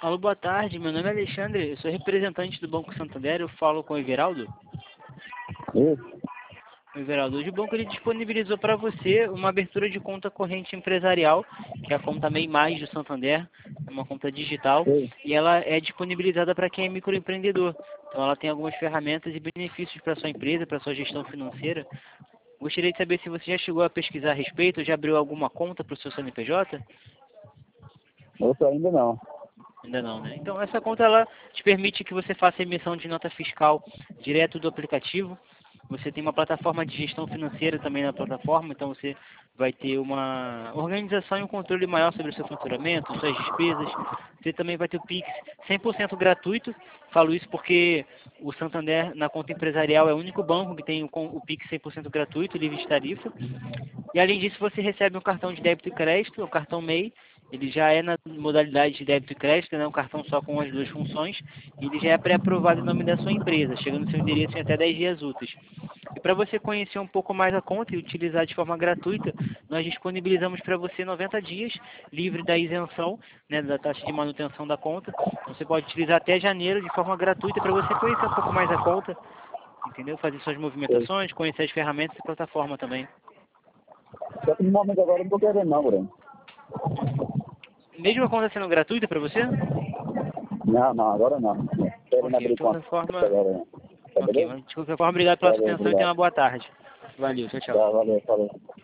Alô, boa tarde. Meu nome é Alexandre, eu sou representante do Banco Santander. Eu falo com o Everaldo. Isso. O Everaldo, hoje o banco ele disponibilizou para você uma abertura de conta corrente empresarial, que é a conta MEI Mais do Santander, uma conta digital, Sim. e ela é disponibilizada para quem é microempreendedor. Então ela tem algumas ferramentas e benefícios para sua empresa, para sua gestão financeira. Gostaria de saber se você já chegou a pesquisar a respeito, já abriu alguma conta para o seu CNPJ? Outro ainda não. Ainda não, né? Então essa conta ela te permite que você faça emissão de nota fiscal direto do aplicativo. Você tem uma plataforma de gestão financeira também na plataforma, então você vai ter uma organização e um controle maior sobre o seu faturamento, suas despesas. Você também vai ter o Pix 100% gratuito. Falo isso porque o Santander, na conta empresarial, é o único banco que tem o Pix 100% gratuito, livre de tarifa. E além disso, você recebe um cartão de débito e crédito, o cartão MEI. Ele já é na modalidade de débito e crédito, né? Um cartão só com as duas funções. E ele já é pré-aprovado em nome da sua empresa, chegando no seu endereço em até 10 dias úteis. E para você conhecer um pouco mais a conta e utilizar de forma gratuita, nós disponibilizamos para você 90 dias, livre da isenção, né, da taxa de manutenção da conta. Então você pode utilizar até janeiro de forma gratuita para você conhecer um pouco mais a conta, entendeu? Fazer suas Sim. movimentações, conhecer as ferramentas e plataforma também. Só que no momento agora eu não tô querendo não, Bruno. Mesmo a conta sendo gratuita para você? Não, agora não. Querendo Ok, abrir de qualquer conta forma, agora não. Tá ok, beleza? mas de qualquer forma, obrigado pela sua Valeu, atenção e tenha obrigado. uma boa tarde. Valeu, tchau, tchau. Tá, valeu, falou.